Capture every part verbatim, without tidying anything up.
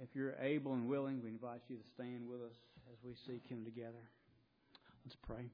if you're able and willing, we invite you to stand with us as we seek Him together. Let's pray.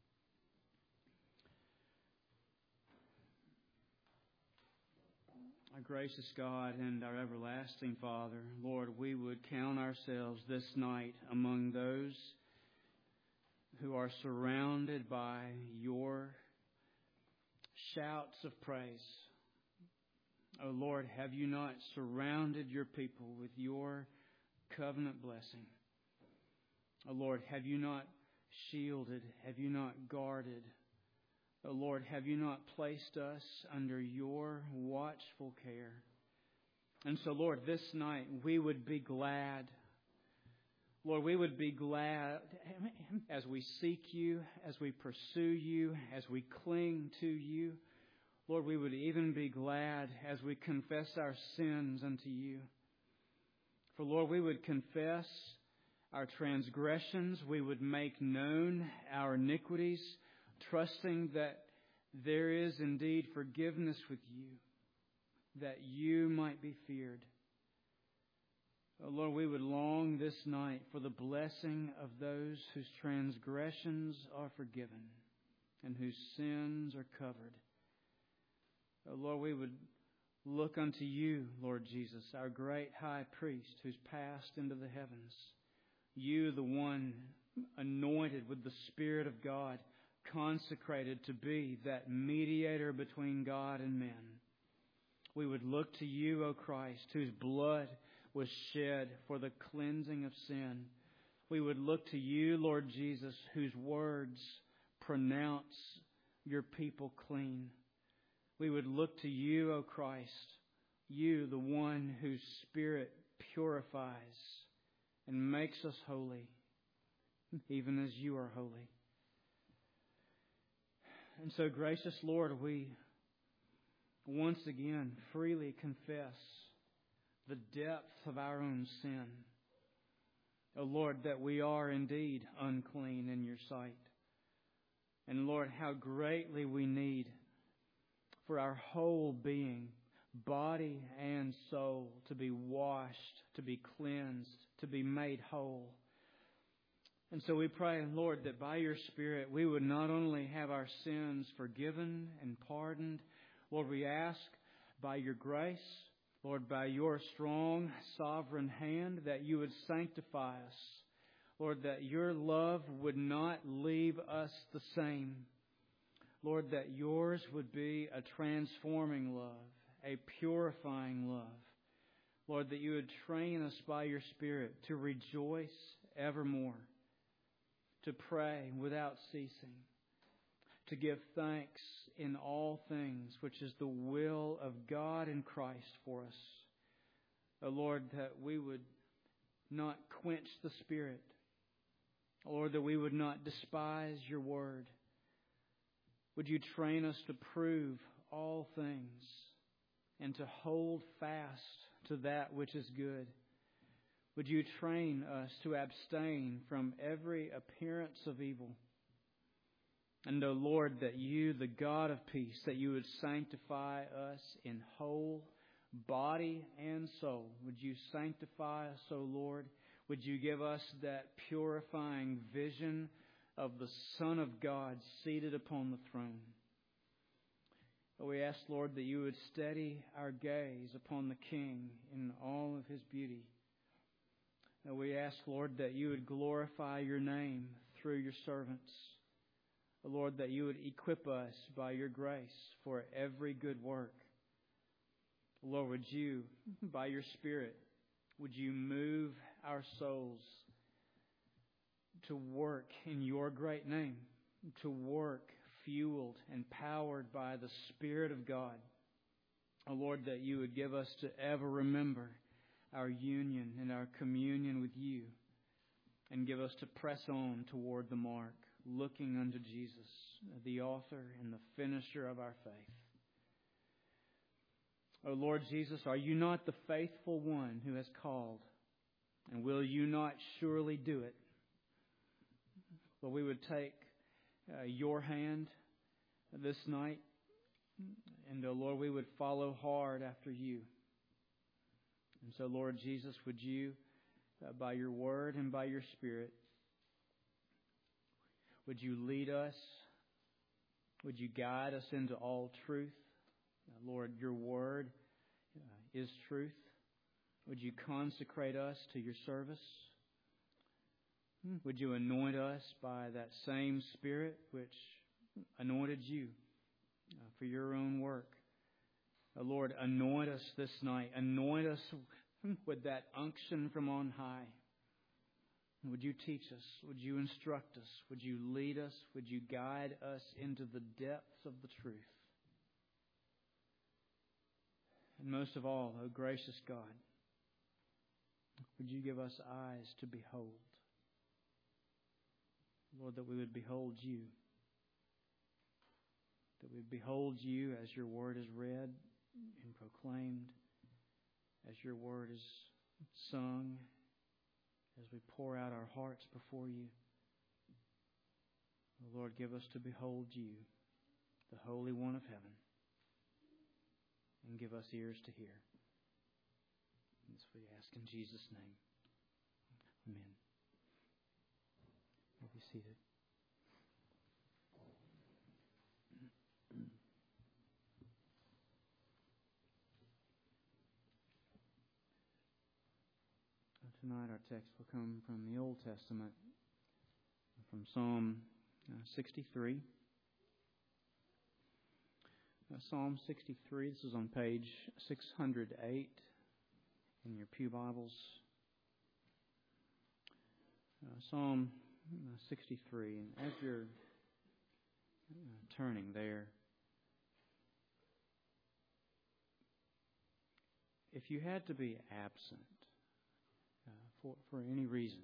Our gracious God and our everlasting Father, Lord, we would count ourselves this night among those who are surrounded by your shouts of praise. Oh Lord, have you not surrounded your people with your covenant blessing? Oh Lord, have you not shielded, have you not guarded? Oh Lord, have you not placed us under your watchful care? And so Lord, this night we would be glad. Lord, we would be glad as we seek you, as we pursue you, as we cling to you. Lord, we would even be glad as we confess our sins unto you. For Lord, we would confess our transgressions. We would make known our iniquities, trusting that there is indeed forgiveness with you, that you might be feared. Oh Lord, we would long this night for the blessing of those whose transgressions are forgiven and whose sins are covered. Oh Lord, we would look unto you, Lord Jesus, our great high priest who's passed into the heavens. You, the one anointed with the Spirit of God, consecrated to be that mediator between God and men. We would look to you, O Christ, whose blood was shed for the cleansing of sin. We would look to you, Lord Jesus, whose words pronounce your people clean. We would look to you, O Christ, you, the one whose Spirit purifies and makes us holy, even as you are holy. And so, gracious Lord, we once again freely confess the depth of our own sin. O Lord, that we are indeed unclean in your sight. And Lord, how greatly we need for our whole being, body and soul, to be washed, to be cleansed, to be made whole. And so we pray, Lord, that by your Spirit we would not only have our sins forgiven and pardoned. Lord, we ask by your grace, Lord, by your strong sovereign hand, that you would sanctify us. Lord, that your love would not leave us the same. Lord, that yours would be a transforming love, a purifying love. Lord, that you would train us by your Spirit to rejoice evermore, to pray without ceasing, to give thanks in all things, which is the will of God in Christ for us. O Lord, that we would not quench the Spirit. Lord, that we would not despise your word. Would you train us to prove all things and to hold fast to that which is good? Would you train us to abstain from every appearance of evil? And, O Lord, that you, the God of peace, that you would sanctify us in whole body and soul. Would you sanctify us, O Lord? Would you give us that purifying vision of the Son of God seated upon the throne? We ask, Lord, that you would steady our gaze upon the King in all of his beauty. And we ask, Lord, that you would glorify your name through your servants. Lord, that you would equip us by your grace for every good work. Lord, would you, by your Spirit, would you move our souls to work in your great name, to work fueled and powered by the Spirit of God. Oh Lord, that you would give us to ever remember our union and our communion with you, and give us to press on toward the mark, looking unto Jesus, the author and the finisher of our faith. O Lord Jesus, are you not the faithful one who has called? And will you not surely do it? Lord, we would take uh, your hand this night, and, oh Lord, we would follow hard after you. And so, Lord Jesus, would you, uh, by your word and by your Spirit, would you lead us? Would you guide us into all truth? Uh, Lord, your word uh, is truth. Would you consecrate us to your service? Would you anoint us by that same Spirit which anointed you uh, for your own work? Uh, Lord, anoint us this night. Anoint us with that unction from on high. Would you teach us? Would you instruct us? Would you lead us? Would you guide us into the depths of the truth? And most of all, O gracious God, would you give us eyes to behold? Lord, that we would behold you. That we would behold you as your word is read and proclaimed, as your word is sung, as we pour out our hearts before you. Lord, give us to behold you, the Holy One of heaven, and give us ears to hear. This we ask in Jesus' name. Amen. You may be seated. Tonight our text will come from the Old Testament, from Psalm uh, sixty-three. Uh, Psalm sixty-three, this is on page six hundred eight in your pew Bibles. Uh, Psalm uh, sixty-three, and as you're uh, turning there, if you had to be absent uh, for, for any reason,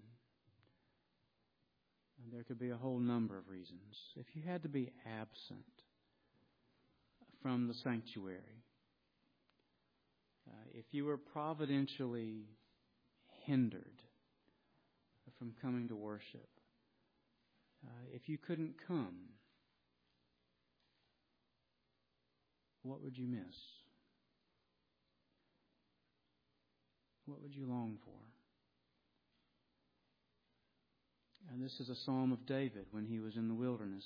and there could be a whole number of reasons, if you had to be absent from the sanctuary, uh, if you were providentially hindered from coming to worship, uh, if you couldn't come, what would you miss? What would you long for? And this is a psalm of David when he was in the wilderness,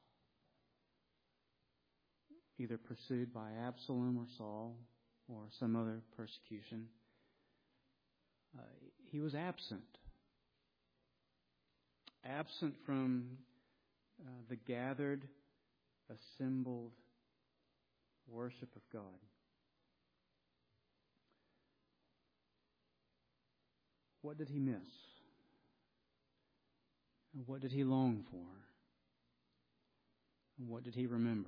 either pursued by Absalom or Saul or some other persecution. Uh, he was absent. Absent from uh, the gathered, assembled worship of God. What did he miss? What did he long for? What did he remember?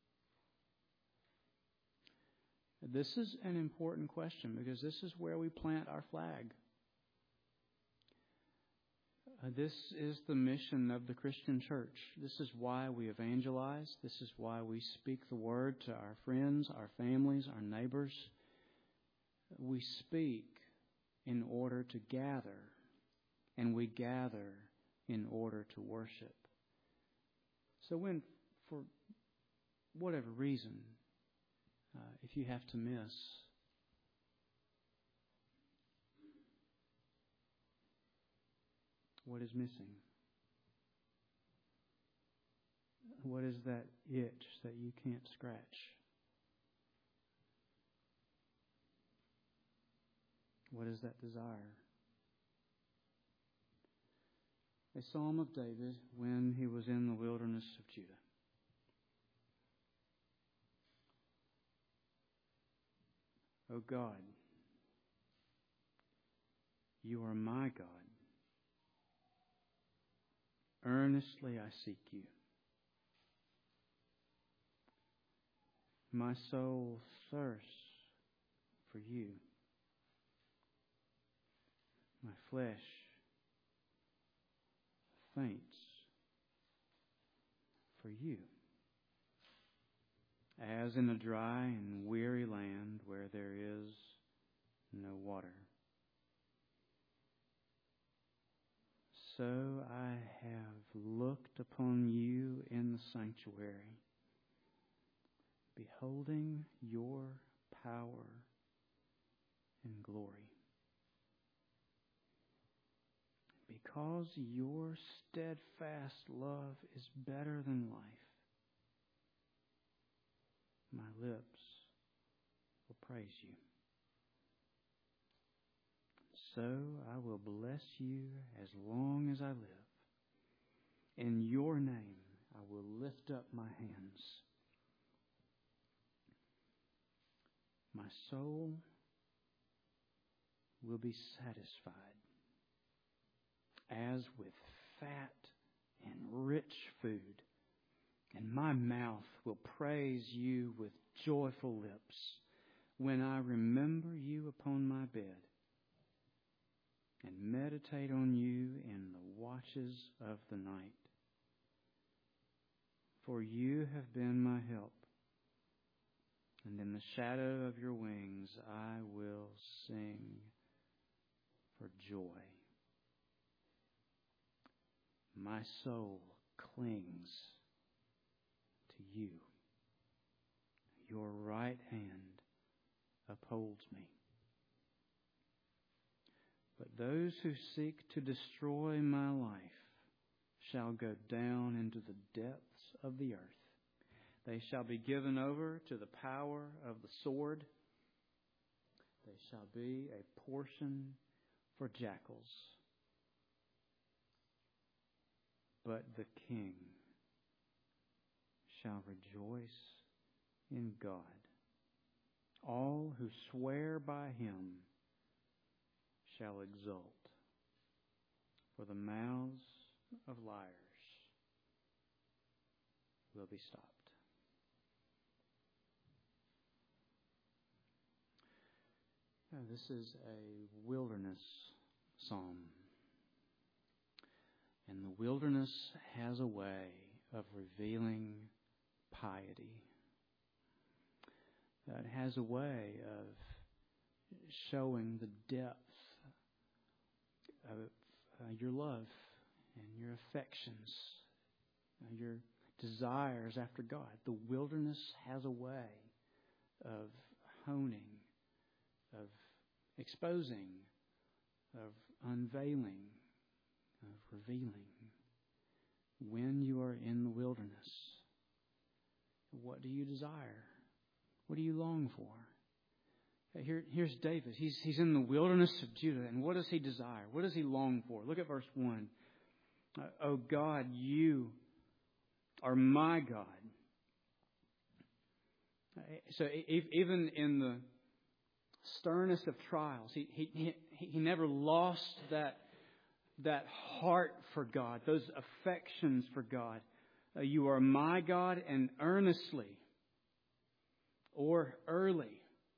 This is an important question because this is where we plant our flag. Uh, this is the mission of the Christian church. This is why we evangelize. This is why we speak the word to our friends, our families, our neighbors. We speak in order to gather, and we gather in order to worship. So when, for whatever reason, uh, if you have to miss, what is missing? What is that itch that you can't scratch? What is that desire? A psalm of David when he was in the wilderness of Judah. O God, you are my God. Earnestly I seek you. My soul thirsts for you. My flesh faints for you, as in a dry and weary land where there is no water. So I have looked upon you in the sanctuary, beholding your power and glory. because your steadfast love is better than life, my lips will praise you. So I will bless you as long as I live. In your name I will lift up my hands. My soul will be satisfied as with fat and rich food, and my mouth will praise you with joyful lips when I remember you upon my bed and meditate on you in the watches of the night. For you have been my help, and in the shadow of your wings I will sing for joy. My soul clings to you. Your right hand upholds me. But those who seek to destroy my life shall go down into the depths of the earth. They shall be given over to the power of the sword. They shall be a portion for jackals. But the king shall rejoice in God. All who swear by him shall exult, for the mouths of liars will be stopped. Now, this is a wilderness psalm. And the wilderness has a way of revealing piety. It has a way of showing the depth of uh, your love and your affections, uh, your desires after God. The wilderness has a way of honing, of exposing, of unveiling, of revealing. When you are in the wilderness, what do you desire? What do you long for? Here, here's David. He's, he's in the wilderness of Judah. And what does he desire? What does he long for? Look at verse one. Uh, oh God, you are my God. Uh, so if, even in the sternest of trials, he, he, he, he never lost that, that heart for God, those affections for God. Uh, you are my God, and earnestly or early.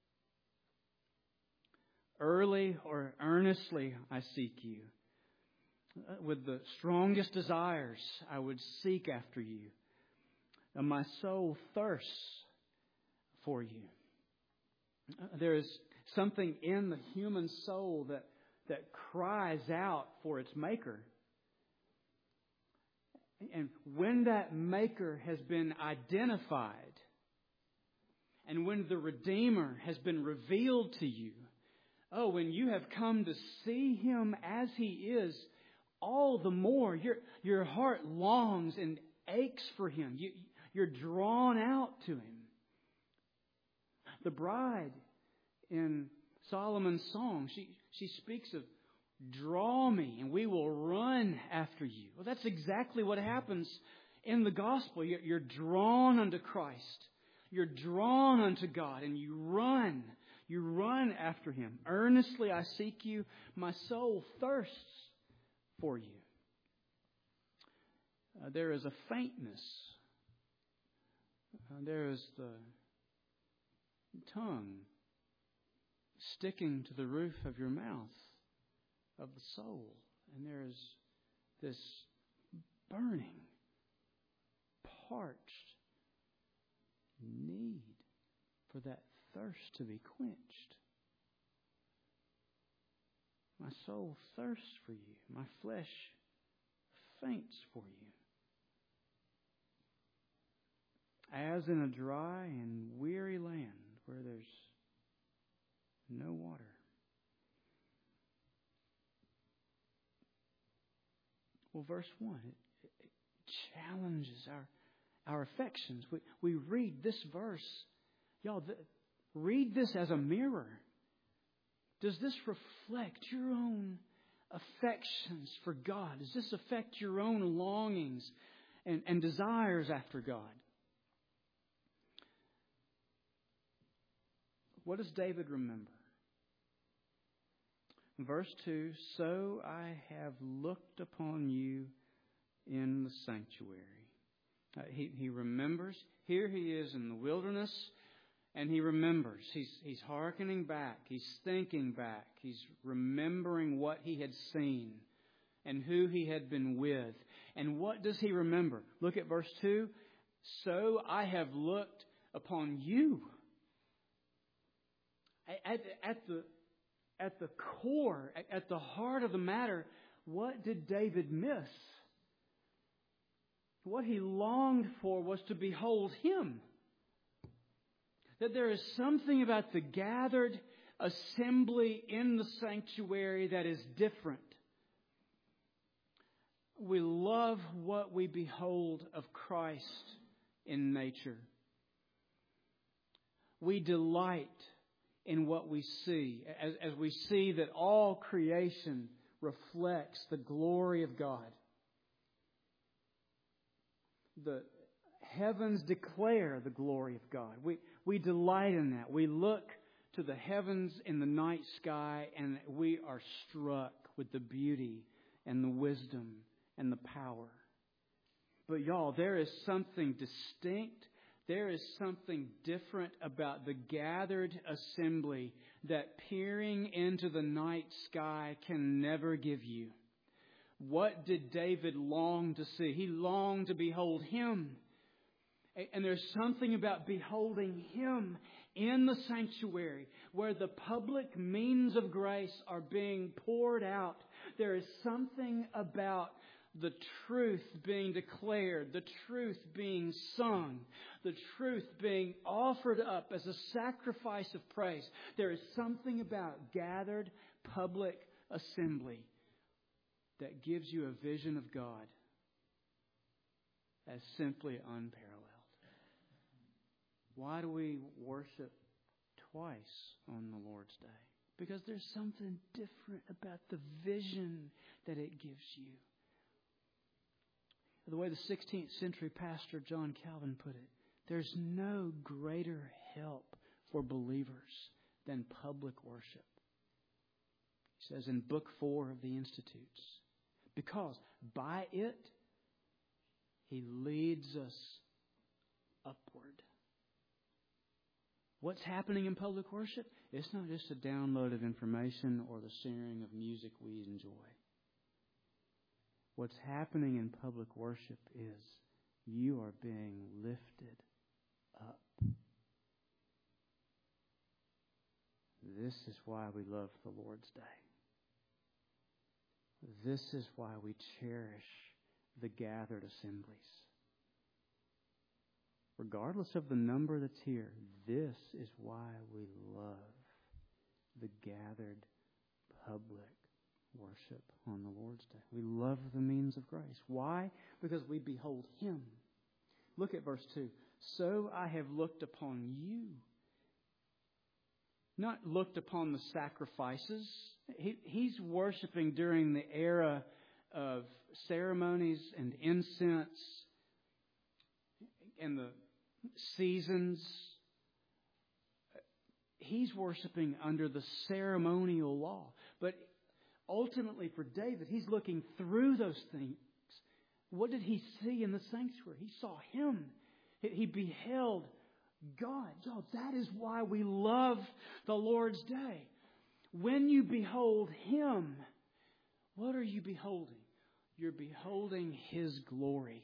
Early or earnestly I seek you. With the strongest desires I would seek after you. And my soul thirsts for you. There is something in the human soul that, that cries out for its maker. And when that maker has been identified, and when the Redeemer has been revealed to you, oh, when you have come to see Him as He is, all the more your, your heart longs and aches for Him. You, you're drawn out to Him. The bride in Solomon's song, she, she speaks of, draw me and we will run after you. Well, that's exactly what happens in the gospel. You're, you're drawn unto Christ. You're drawn unto God and you run. You run after Him. Earnestly I seek you. My soul thirsts for you. Uh, there is a faintness. Uh, there is the tongue sticking to the roof of your mouth, of the soul. And there is this burning, parched need for that thirst to be quenched. My soul thirsts for you. My flesh faints for you. As in a dry and weary land where there's no water. Well, verse one, it, it challenges our, our affections. We, we read this verse. Y'all, the, read this as a mirror. Does this reflect your own affections for God? Does this affect your own longings and, and desires after God? What does David remember? Verse two, so I have looked upon you in the sanctuary. Uh, he, he remembers. Here he is in the wilderness, and he remembers. He's, he's hearkening back. He's thinking back. He's remembering what he had seen and who he had been with. And what does he remember? Look at verse two. So I have looked upon you. At, at the at the core, at, at the heart of the matter, what did David miss? What he longed for was to behold Him. That there is something about the gathered assembly in the sanctuary that is different. We love what we behold of Christ in nature. We delight in what we see, as, as we see that all creation reflects the glory of God. The heavens declare the glory of God. We, we delight in that. We look to the heavens in the night sky and we are struck with the beauty and the wisdom and the power. But y'all, there is something distinct. There is something different about the gathered assembly that peering into the night sky can never give you. What did David long to see? He longed to behold Him. And there's something about beholding Him in the sanctuary where the public means of grace are being poured out. There is something about the truth being declared, the truth being sung, the truth being offered up as a sacrifice of praise. There is something about gathered public assembly that gives you a vision of God as simply unparalleled. Why do we worship twice on the Lord's Day? Because there's something different about the vision that it gives you. The way the sixteenth century pastor John Calvin put it, there's no greater help for believers than public worship. He says in Book Four of the Institutes, because by it, He leads us upward. What's happening in public worship? It's not just a download of information or the sharing of music we enjoy. What's happening in public worship is you are being lifted up. This is why we love the Lord's Day. This is why we cherish the gathered assemblies. Regardless of the number that's here, this is why we love the gathered public worship on the Lord's Day. We love the means of grace. Why? Because we behold Him. Look at verse two. So I have looked upon you. Not looked upon the sacrifices. He, he's worshiping during the era of ceremonies and incense and the seasons. He's worshiping under the ceremonial law. But ultimately for David, he's looking through those things. What did he see in the sanctuary? He saw Him. He beheld God. Y'all, that is why we love the Lord's Day. When you behold Him, what are you beholding? You're beholding His glory.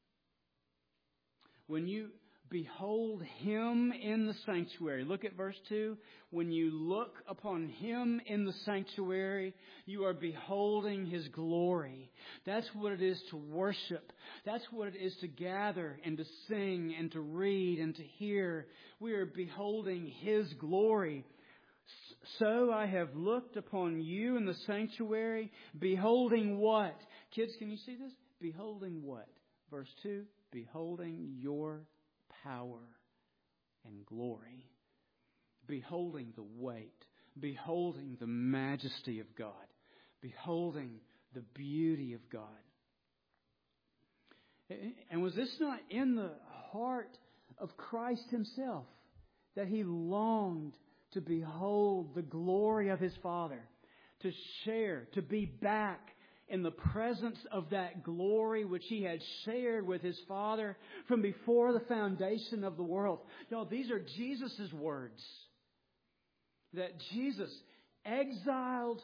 When you behold Him in the sanctuary, look at verse two. When you look upon Him in the sanctuary, you are beholding His glory. That's what it is to worship. That's what it is to gather and to sing and to read and to hear. We are beholding His glory. So I have looked upon you in the sanctuary, beholding what? Kids, can you see this? Beholding what? Verse two, beholding your power and glory. Beholding the weight. Beholding the majesty of God. Beholding the beauty of God. And was this not in the heart of Christ Himself that He longed to behold the glory of His Father, to share, to be back in the presence of that glory which He had shared with His Father from before the foundation of the world? Y'all, these are Jesus' words. That Jesus exiled,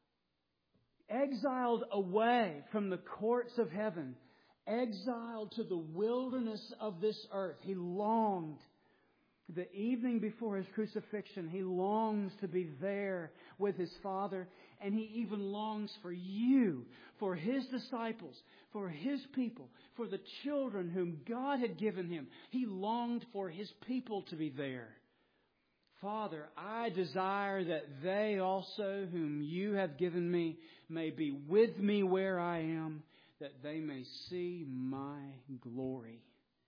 exiled away from the courts of heaven, exiled to the wilderness of this earth. He longed, the evening before His crucifixion, He longs to be there with His Father. And He even longs for you, for His disciples, for His people, for the children whom God had given Him. He longed for His people to be there. Father, I desire that they also whom You have given Me may be with Me where I am, that they may see My glory.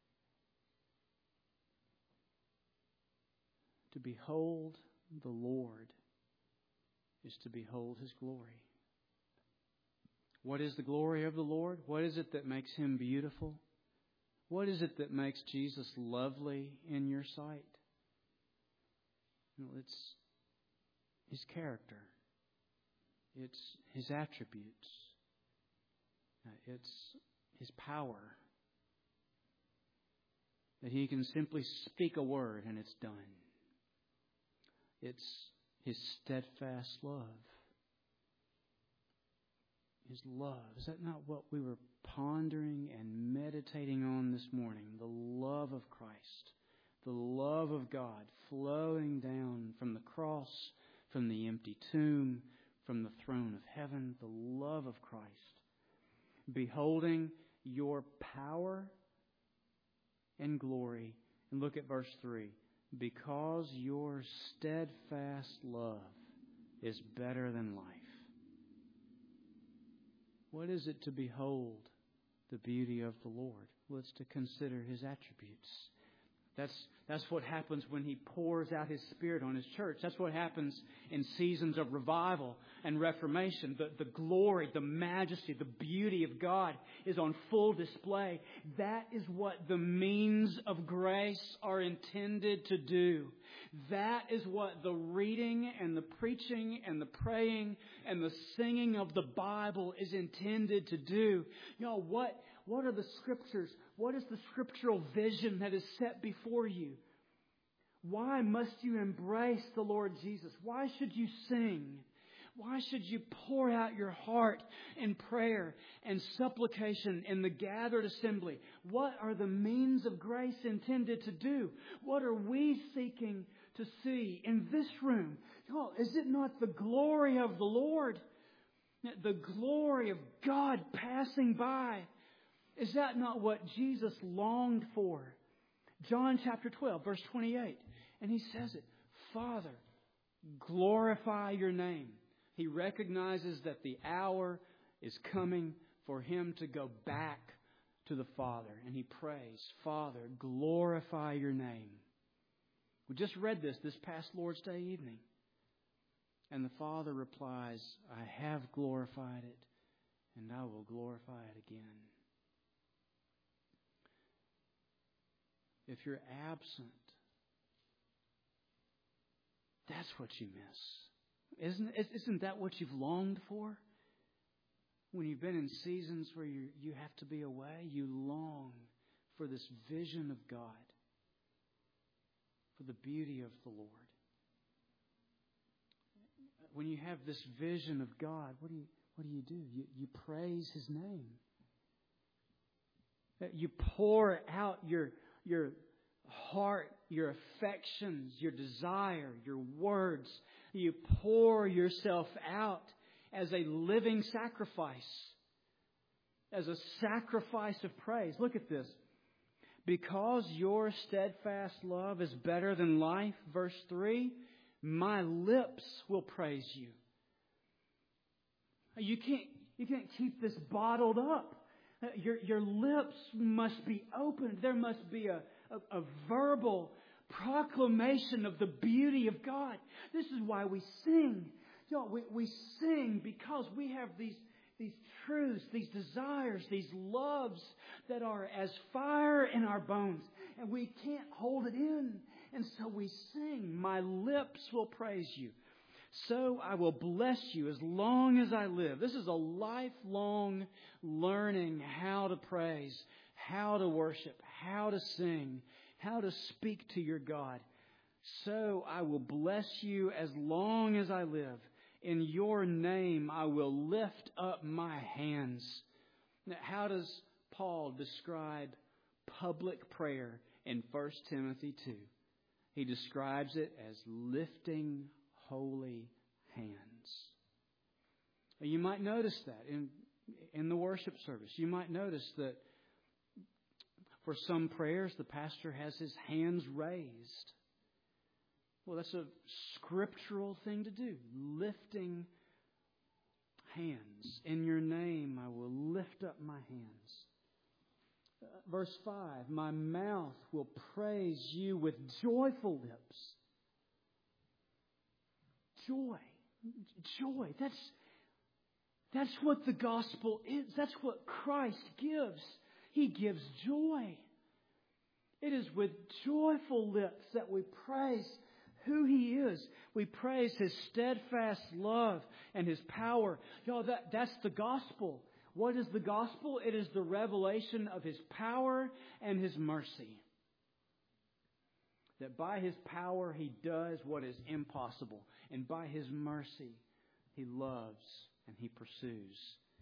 To behold the Lord is to behold His glory. What is the glory of the Lord? What is it that makes Him beautiful? What is it that makes Jesus lovely in your sight? Well, it's His character. It's His attributes. It's His power. That He can simply speak a word and it's done. It's His steadfast love. His love. Is that not what we were pondering and meditating on this morning? The love of Christ. The love of God flowing down from the cross, from the empty tomb, from the throne of heaven. The love of Christ. Beholding your power and glory. And look at verse three. Because your steadfast love is better than life. What is it to behold the beauty of the Lord? Well, it's to consider His attributes. That's, that's what happens when He pours out His Spirit on His church. That's what happens in seasons of revival and reformation. The, the glory, the majesty, the beauty of God is on full display. That is what the means of grace are intended to do. That is what the reading and the preaching and the praying and the singing of the Bible is intended to do. Y'all, what, what are the Scriptures? What is the scriptural vision that is set before you? Why must you embrace the Lord Jesus? Why should you sing? Why should you pour out your heart in prayer and supplication in the gathered assembly? What are the means of grace intended to do? What are we seeking to see in this room? Oh, is it not the glory of the Lord? The glory of God passing by. Is that not what Jesus longed for? John chapter twelve, verse twenty-eight. And He says it. Father, glorify Your name. He recognizes that the hour is coming for Him to go back to the Father. And He prays, Father, glorify Your name. We just read this this past Lord's Day evening. And the Father replies, I have glorified it, and I will glorify it again. If you're absent, that's what you miss. Isn't, isn't that what you've longed for? When you've been in seasons where you, you have to be away, you long for this vision of God, for the beauty of the Lord. When you have this vision of God, what do you, what do, you do? You, you praise His name. You pour out your your heart, your affections, your desire, your words. You pour yourself out as a living sacrifice, as a sacrifice of praise. Look at this. Because your steadfast love is better than life, verse three, my lips will praise You. You can't, You can't keep this bottled up. Uh, Your, your lips must be opened. There must be a, a, a verbal proclamation of the beauty of God. This is why we sing. You know, we, we sing because we have these, these truths, these desires, these loves that are as fire in our bones. And we can't hold it in. And so we sing, my lips will praise you. So I will bless you as long as I live. This is a lifelong learning how to praise, how to worship, how to sing, how to speak to your God. So I will bless you as long as I live. In your name I will lift up my hands. Now, how does Paul describe public prayer in First Timothy two? He describes it as lifting holy hands. You might notice that in in the worship service. You might notice that for some prayers, the pastor has his hands raised. Well, that's a scriptural thing to do. Lifting hands. In your name, I will lift up my hands. Uh, verse five, my mouth will praise you with joyful lips. Joy. Joy. That's, that's what the gospel is. That's what Christ gives. He gives joy. It is with joyful lips that we praise who He is. We praise His steadfast love and His power. Y'all, that, that's the gospel. What is the gospel? It is the revelation of His power and His mercy. That by His power He does what is impossible. And by His mercy He loves and He pursues.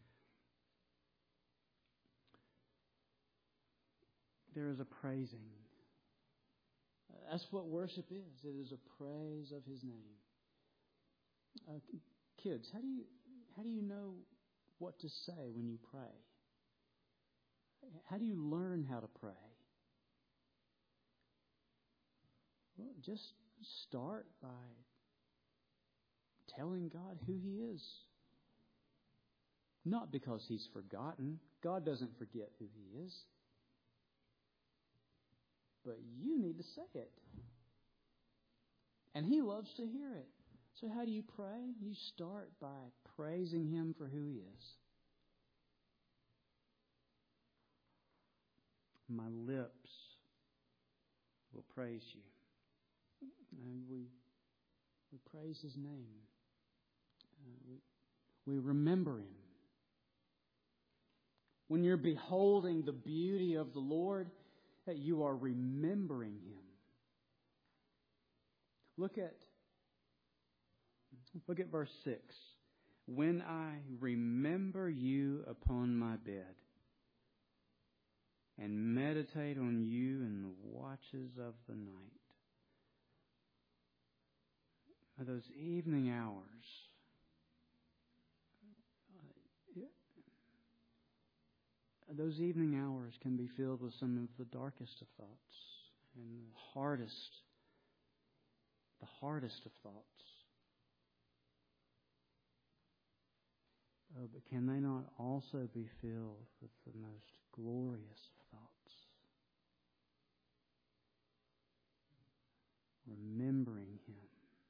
There is a praising. That's what worship is. It is a praise of His name. Uh, kids, how do you how do you know what to say when you pray? How do you learn how to pray? Well, just start by telling God who He is. Not because He's forgotten. God doesn't forget who He is. But you need to say it. And He loves to hear it. So how do you pray? You start by praising Him for who He is. My lips will praise you. And we we praise His name. Uh, we, we remember Him. When you're beholding the beauty of the Lord, that you are remembering Him. Look at look at verse six. When I remember you upon my bed and meditate on you in the watches of the night. Those evening hours. Those evening hours can be filled with some of the darkest of thoughts and the hardest, the hardest of thoughts. Oh, but can they not also be filled with the most glorious of thoughts? Remembering Him.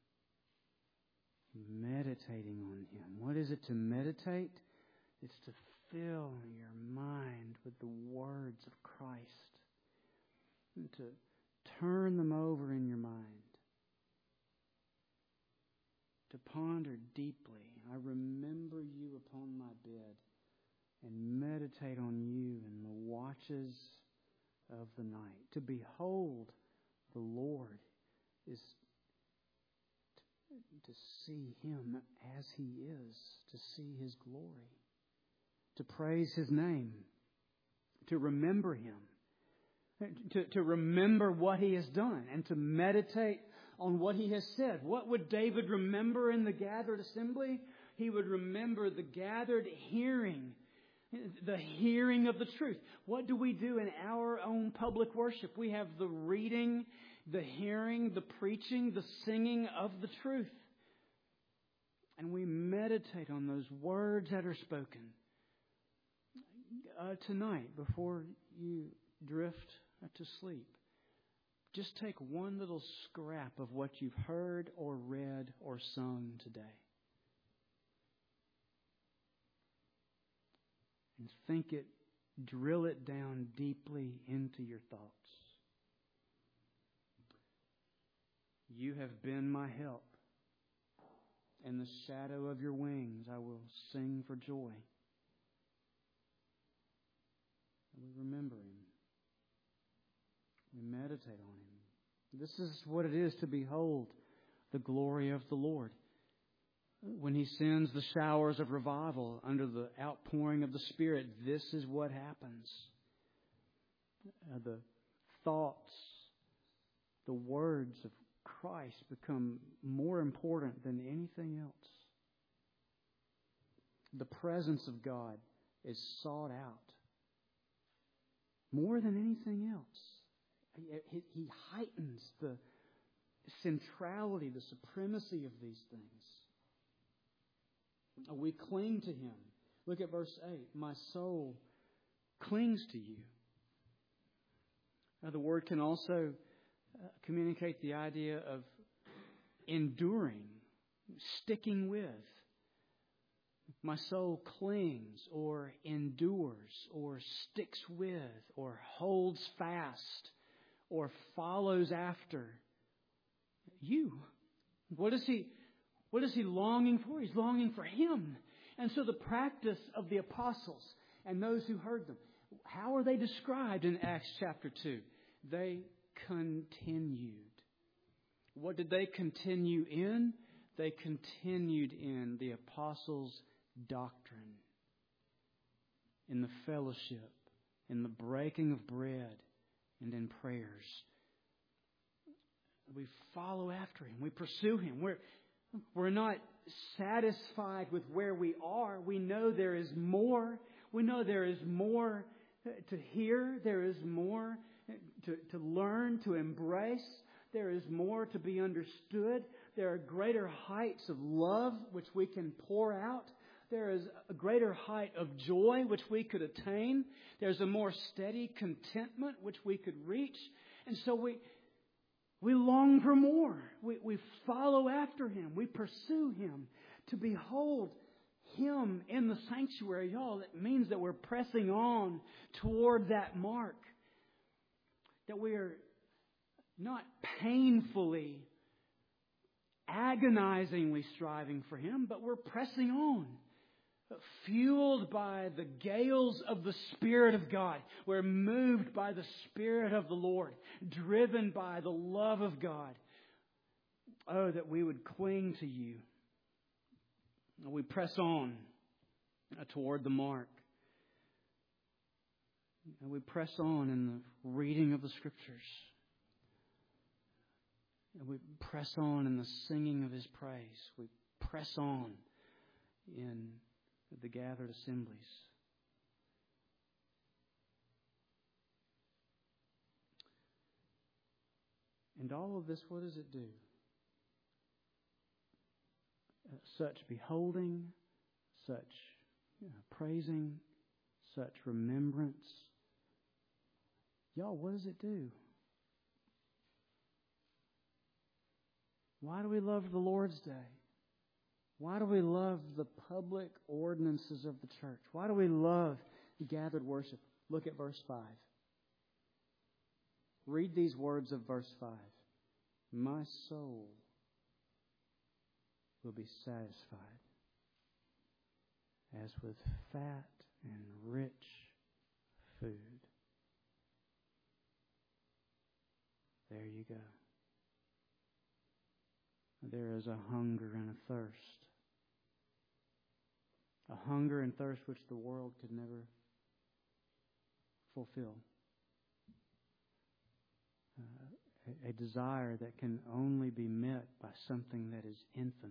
Meditating on Him. What is it to meditate? It's to fill your mind with the words of Christ. And to turn them over in your mind. To ponder deeply. I remember you upon my bed and meditate on you in the watches of the night. To behold the Lord is to, to see Him as He is, to see His glory, to praise His name, to remember Him, to, to remember what He has done, and to meditate on what He has said. What would David remember in the gathered assembly? He would remember the gathered hearing, the hearing of the truth. What do we do in our own public worship? We have the reading, the hearing, the preaching, the singing of the truth. And we meditate meditate on those words that are spoken uh, tonight before you drift to sleep. Just take one little scrap of what you've heard or read or sung today. And think it, drill it down deeply into your thoughts. You have been my help. In the shadow of your wings I will sing for joy. And we remember Him. We meditate on Him. This is what it is to behold the glory of the Lord. When He sends the showers of revival under the outpouring of the Spirit, this is what happens. Uh, the thoughts, the words of Christ become more important than anything else. The presence of God is sought out more than anything else. He, he heightens the centrality, the supremacy of these things. We cling to Him. Look at verse eight. My soul clings to you. Now, the word can also uh, communicate the idea of enduring, sticking with. My soul clings or endures or sticks with or holds fast or follows after you. What is he, what is he longing for? He's longing for Him. And so the practice of the apostles and those who heard them, how are they described in Acts chapter two? They continued. What did they continue in? They continued in the apostles' doctrine, in the fellowship, in the breaking of bread, and in prayers. We follow after Him. We pursue Him. We're, we're not satisfied with where we are. We know there is more. We know there is more to hear. There is more to, to learn, to embrace. There is more to be understood. There are greater heights of love which we can pour out. There is a greater height of joy which we could attain. There's a more steady contentment which we could reach. And so we we long for more. We, we follow after Him. We pursue Him. To behold Him in the sanctuary, y'all, it means that we're pressing on toward that mark. That we are not painfully, agonizingly striving for Him, but we're pressing on. Fueled by the gales of the Spirit of God. We're moved by the Spirit of the Lord. Driven by the love of God. Oh, that we would cling to You. We press on toward the mark. And we press on in the reading of the Scriptures. And we press on in the singing of His praise. We press on in the gathered assemblies. And all of this, what does it do? Uh, such beholding, such you know, praising, such remembrance. Y'all, what does it do? Why do we love the Lord's Day? Why do we love the public ordinances of the church? Why do we love gathered worship? Look at verse five. Read these words of verse five. My soul will be satisfied as with fat and rich food. There you go. There is a hunger and a thirst. A hunger and thirst which the world could never fulfill. Uh, a, a desire that can only be met by something that is infinite.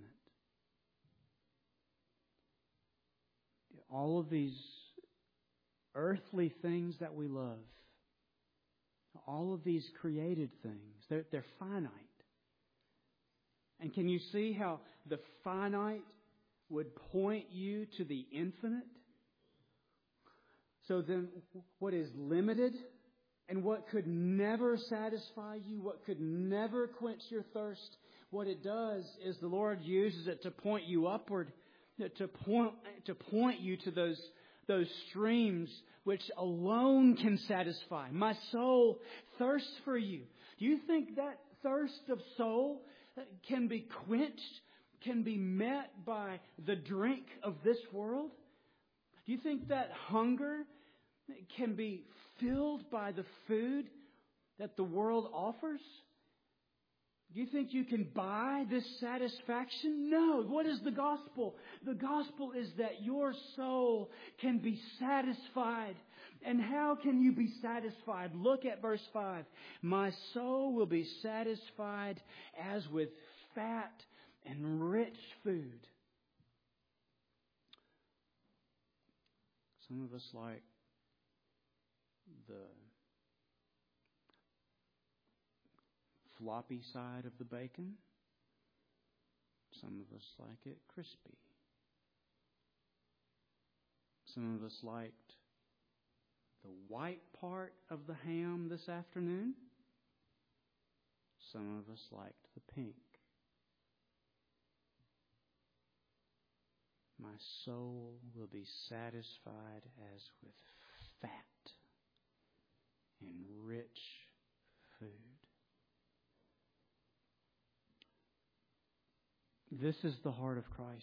All of these earthly things that we love, all of these created things, they're, they're finite. And can you see how the finite would point you to the infinite. So then what is limited and what could never satisfy you, what could never quench your thirst, what it does is the Lord uses it to point you upward, to point to point you to those those streams which alone can satisfy. My soul thirsts for you. Do you think that thirst of soul can be quenched, can be met by the drink of this world? Do you think that hunger can be filled by the food that the world offers? Do you think you can buy this satisfaction? No. What is the gospel? The gospel is that your soul can be satisfied. And how can you be satisfied? Look at verse five. My soul will be satisfied as with fat and rich food. Some of us like the floppy side of the bacon. Some of us like it crispy. Some of us liked the white part of the ham this afternoon. Some of us liked the pink. My soul will be satisfied as with fat and rich food. This is the heart of Christ.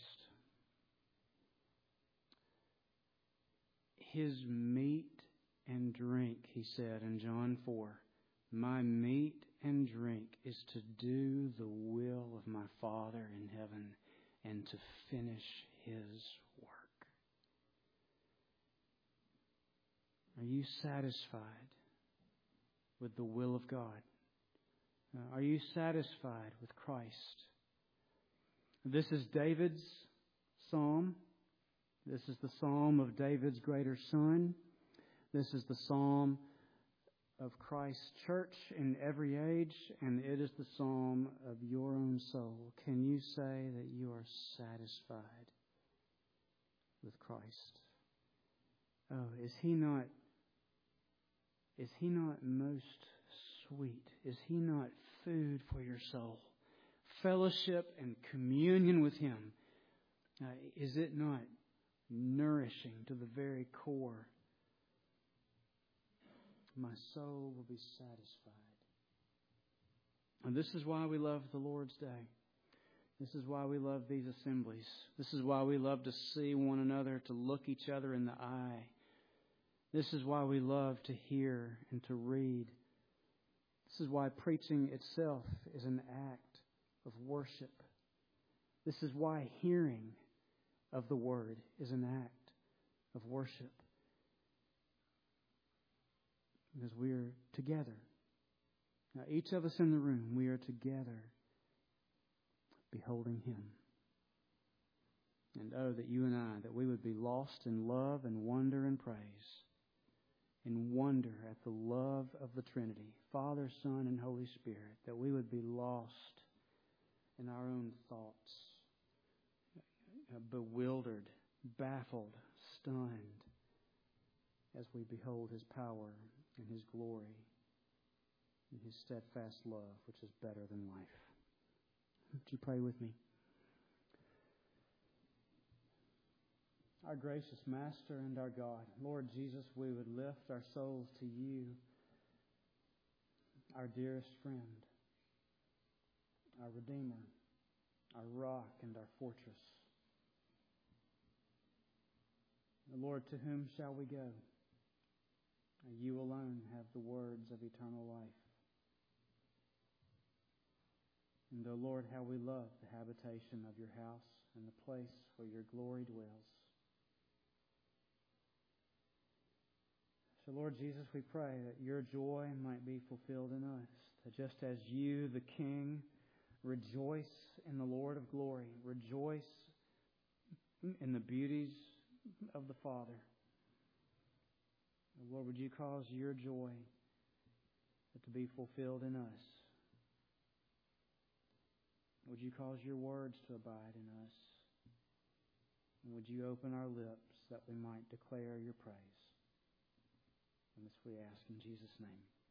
His meat and drink, he said in John four, my meat and drink is to do the will of my Father in heaven and to finish His work. Are you satisfied with the will of God? Uh, are you satisfied with Christ? This is David's psalm. This is the psalm of David's greater son. This is the psalm of Christ's church in every age, and it is the psalm of your own soul. Can you say that you are satisfied with Christ? Oh, is He not, is He not most sweet? Is He not food for your soul? Fellowship and communion with Him. Uh, is it not nourishing to the very core? My soul will be satisfied. And this is why we love the Lord's Day. This is why we love these assemblies. This is why we love to see one another, to look each other in the eye. This is why we love to hear and to read. This is why preaching itself is an act of worship. This is why hearing of the Word is an act of worship. Because we are together. Now, each of us in the room, we are together beholding Him. And oh, that you and I, that we would be lost in love and wonder and praise. In wonder at the love of the Trinity, Father, Son, and Holy Spirit. That we would be lost in our own thoughts, bewildered, baffled, stunned, as we behold His power and His glory and His steadfast love, which is better than life. Would you pray with me? Our gracious Master and our God, Lord Jesus, we would lift our souls to You, our dearest friend, our Redeemer, our rock and our fortress. Lord, to whom shall we go? You alone have the words of eternal life. And, O Lord, how we love the habitation of Your house and the place where Your glory dwells. So, Lord Jesus, we pray that Your joy might be fulfilled in us, that just as You, the King, rejoice in the Lord of glory, rejoice in the beauties of the Father. Lord, would You cause Your joy to be fulfilled in us? Would You cause Your words to abide in us? would you open our lips that we might declare your praise? And this we ask in Jesus' name.